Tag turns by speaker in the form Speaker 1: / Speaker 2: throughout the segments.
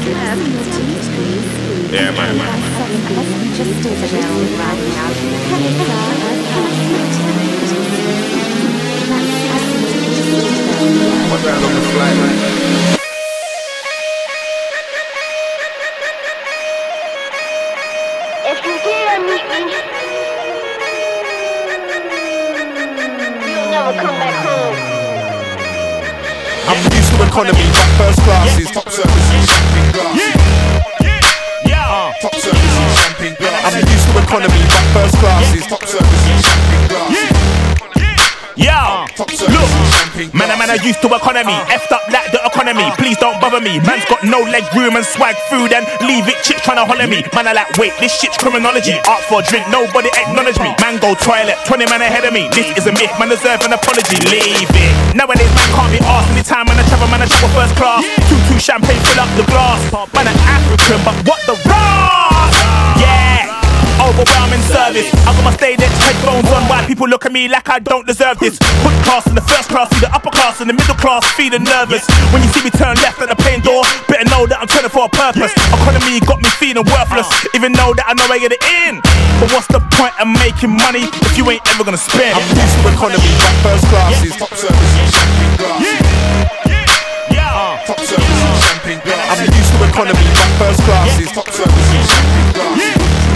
Speaker 1: Yeah, man. What's that on the flight, man?
Speaker 2: If you dare meet me, you'll never come back home.
Speaker 1: I'm used to economy, but first class is top service and champagne glasses. Top service and champagne glasses. I'm used to economy, but first class is top service and champagne glasses.
Speaker 3: Look, man, I used to economy. Effed up like the economy. Please don't bother me. Man's got no leg room and swag food and leave it. Chicks tryna holler me. Man, I like, wait, this shit's criminology. Ask for a drink, nobody acknowledge me. Man, go toilet, 20 man ahead of me. This is a myth, man deserve an apology. Leave it. Nowadays, man can't be asked. Anytime man I travel first class. 2-2 champagne, fill up the glass. Man, I'm African, but what the Ross? Yeah. Overwhelming service. I got my Stay-Dex headphones on. Why people look at me like I don't deserve this? Hood class in the first class, see the upper class and the middle class feeling nervous. When you see me turn left at the plane door, better know that I'm turning for a purpose. Economy got me feeling worthless, even though that I know I get it in. But what's the point of making money if you ain't ever gonna spend?
Speaker 1: I'm used to economy, but first class is top service and champagne glasses. Top service and champagne glasses. I'm used to economy, but first class is top service and champagne glasses.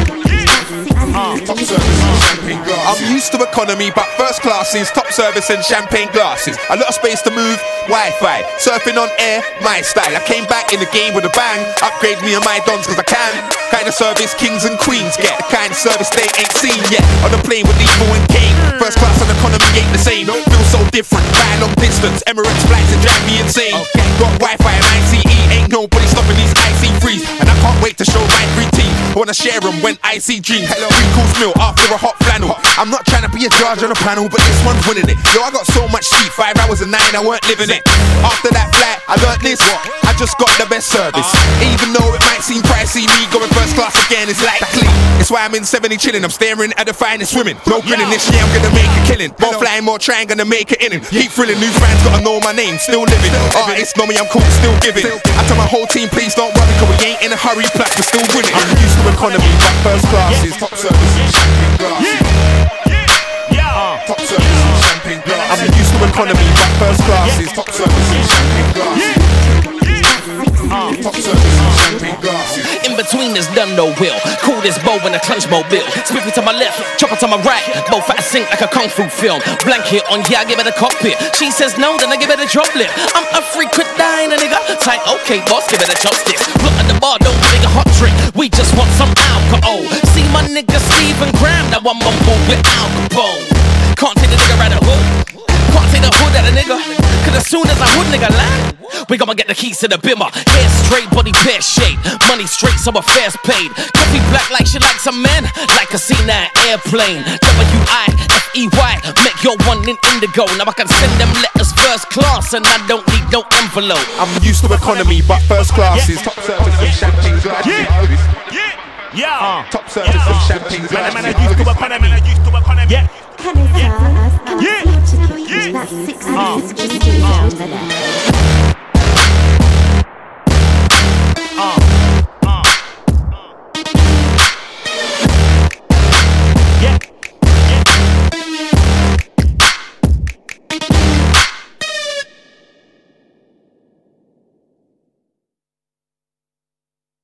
Speaker 1: Top service and champagne glasses. I'm used to economy, but first class is top service and champagne glasses. A lot of space to move, Wi-Fi, surfing on air, my style. I came back in the game with a bang. Upgrade me and my dons cause I can. Kind of service kings and queens get. The kind of service they ain't seen yet. On the plane with Evo and Kane. First class and economy ain't the same. Feel so different, fly long distance. Emirates flights that drive me insane. Got Wi-Fi and ICE, ain't nobody stopping these IC3s. And I can't wait to show my 3 teams. I wanna share them when I see dreams. Hello, 3 course meal after a hot flannel. I'm not trying to be a judge on a panel, but this one's winning it. Yo, I got so much sleep, 5 hours a night, I weren't living it. After that flight, I learned this. I just got the best service. Even though it might seem pricey, me going first class again is likely. It's why I'm in 70 chilling. I'm staring at the finest women. No grinning this year, I'm gonna make a killing. More flying, more trying, gonna make it in him. Keep thrilling, new fans gotta know my name. Still living. Artists know me, I'm cool, still giving. I tell my whole team, please don't worry, cause we ain't in a hurry, plus we're still winning. I'm used to economy, but first class is top service and champagne glasses. Top service and champagne glasses. I'm used to economy, but first class is top service and champagne glasses. Top service and champagne glasses.
Speaker 4: In between there's done no will. Cool this bow in a clunge mobile. Spiffy to my left, chopper to my right. Both at a sink like a kung fu film. Blanket on, yeah, I give it a cockpit. She says no, then I give it a droplet. I'm a frequent dying, a nigga. Tight, okay, boss, give it a chopstick. Look at the bar, don't make a hot drink. We just want some alcohol. See my nigga Stephen Graham, now I'm on board with Al Capone. Can't take the nigga right the hood. Can't take the hood at a nigga. Cause as soon as I hood nigga land, we gonna get the keys to the bimmer. Hair straight, body pear shaped. Money straight, so affairs paid. Coffee black like she likes a man. Like a C9 airplane. WIFEY, make your one in indigo. Now I can send them letters first class and I don't need no envelope.
Speaker 1: I'm used to economy, but first class is top service and champagne glasses. Top service and champagne glasses.
Speaker 3: Man, I used to economy. Yeah.
Speaker 5: That's 6 just down there.